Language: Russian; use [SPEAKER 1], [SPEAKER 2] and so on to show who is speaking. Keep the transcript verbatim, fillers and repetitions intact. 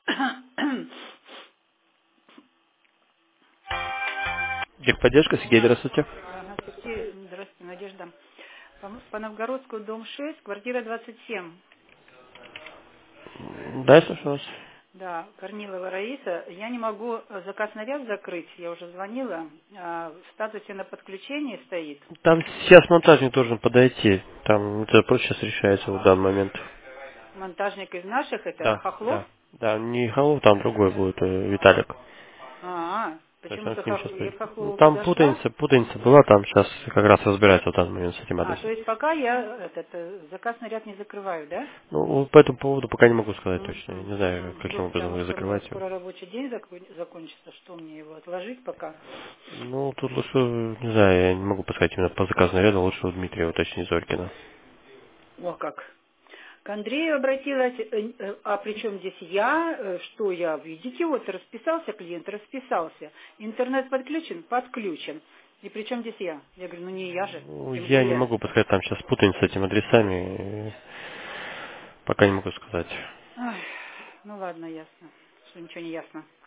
[SPEAKER 1] Техподдержка, Сергей, здравствуйте.
[SPEAKER 2] Ага, Сергей, здравствуйте, Надежда. По, по Новгородскую, дом шесть, квартира двадцать семь.
[SPEAKER 1] Да, я слышу вас.
[SPEAKER 2] Да, Корнилова Раиса. Я не могу э, заказ на ряд закрыть, я уже звонила. А, в статусе на подключении стоит.
[SPEAKER 1] Там сейчас монтажник должен подойти. Там это просто сейчас решается в данный момент.
[SPEAKER 2] Монтажник из наших, это
[SPEAKER 1] Да,
[SPEAKER 2] Хохлов.
[SPEAKER 1] да. Да, не Халов, там другой будет, э, Виталик.
[SPEAKER 2] А,
[SPEAKER 1] То есть он
[SPEAKER 2] почему-то
[SPEAKER 1] к ним
[SPEAKER 2] Хох...
[SPEAKER 1] сейчас
[SPEAKER 2] я
[SPEAKER 1] придет.
[SPEAKER 2] к
[SPEAKER 1] Ну,
[SPEAKER 2] Хохлову
[SPEAKER 1] там
[SPEAKER 2] подошла.
[SPEAKER 1] путаница, путаница была, там сейчас как раз разбирается в данный момент с этим
[SPEAKER 2] А, то
[SPEAKER 1] адресом.
[SPEAKER 2] есть пока я этот, э, заказ на ряд не закрываю, да?
[SPEAKER 1] Ну, по этому поводу пока не могу сказать
[SPEAKER 2] Мгм,
[SPEAKER 1] точно. Я не знаю,
[SPEAKER 2] мгм.
[SPEAKER 1] каким
[SPEAKER 2] Вдруг
[SPEAKER 1] образом
[SPEAKER 2] потому
[SPEAKER 1] вы
[SPEAKER 2] что у меня
[SPEAKER 1] закрываете его.
[SPEAKER 2] скоро рабочий день закон- закончится, что мне его отложить пока?
[SPEAKER 1] Ну, тут лучше, не знаю, я не могу подсказать именно по заказу наряда, лучше у Дмитрия уточнить Зорькина.
[SPEAKER 2] О, как. К Андрею обратилась, э, э, а при чем здесь я, э, что я, видите, вот расписался клиент, расписался, интернет подключен, подключен. И при чем здесь я? Я говорю, ну не я же,
[SPEAKER 1] Ну,
[SPEAKER 2] тем
[SPEAKER 1] я не
[SPEAKER 2] более.
[SPEAKER 1] могу подсказать, там сейчас путаница с этими адресами. и Пока не могу сказать.
[SPEAKER 2] Ай, ну ладно, ясно, что ничего не ясно.